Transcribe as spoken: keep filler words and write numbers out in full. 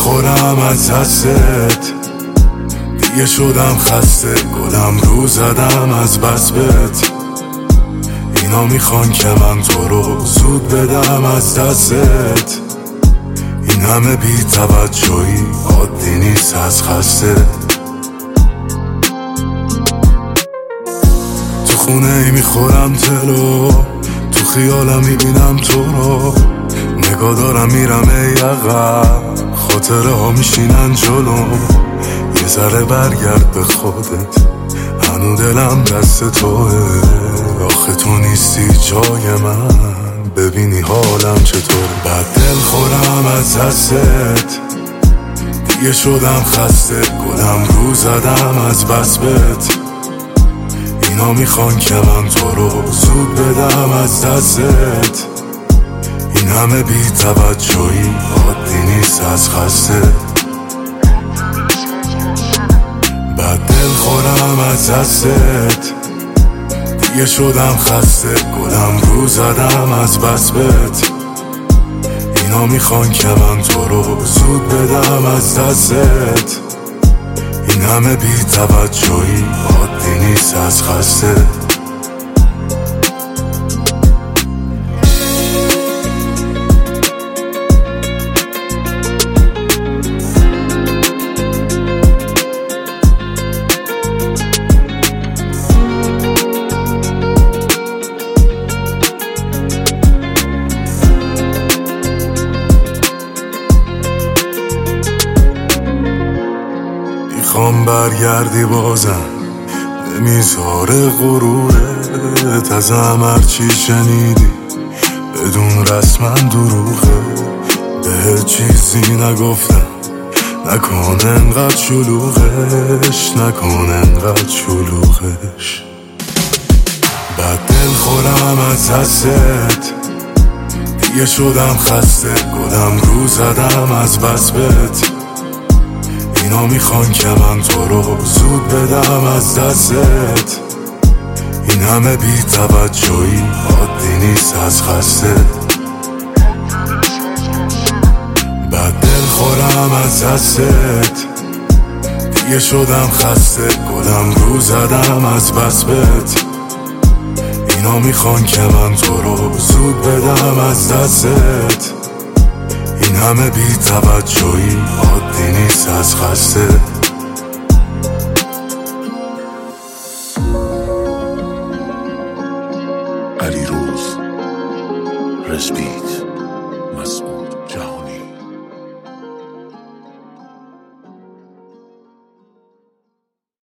خورم از دستت، دیگه شدم خسته، گلم رو زدم از بس بهت. اینا میخوان که من تو رو زود بدم از دستت. این همه بی توجهی عادی نیست از خسته. تو خونه ای میخورم تلو، تو خیالم میبینم تو رو، نگاه دارم میرم ای عقب، خاطره ها میشینن جلو. یه ذره برگرد به خودت، هنو دلم دست توه. آخه تو نیستی جای من، ببینی حالم چطور. بعد دل خورم از دستت، دیگه شدم خسته، گلم رو زدم از بس بهت. اینا میخوان که من تو رو زود بدم از دستت. این همه بی توجهی عادی نیست از خسته. بعد دل خورم از دستت، دیگه شدم خسته، گلم رو زدم از بس بهت. اینا میخوان که من تو رو زود بدم از دستت. این همه بی توجهی عادی نیست از خسته. میخوام برگردی بازم به میزار غرورت، ازم هرچی شنیدی بدون رسما دروغه. به چیزی نگفتم، نکن انقدر شلوغش، نکن انقدر شلوغش. بعد دل خورم از دستت، دیگه شدم خسته، گلم رو زدم از بس بهت. اینا میخوان که من تو رو زود بدم از دستت. این همه بی توجهی عادی نیست از خسته. بعد دل خورم از دستت، دیگه شدم خسته، گلم رو زدم از بس بهت. اینا میخوان که من تو رو زود بدم از دستت. این همه بی توجهی عادی نیست از خسته.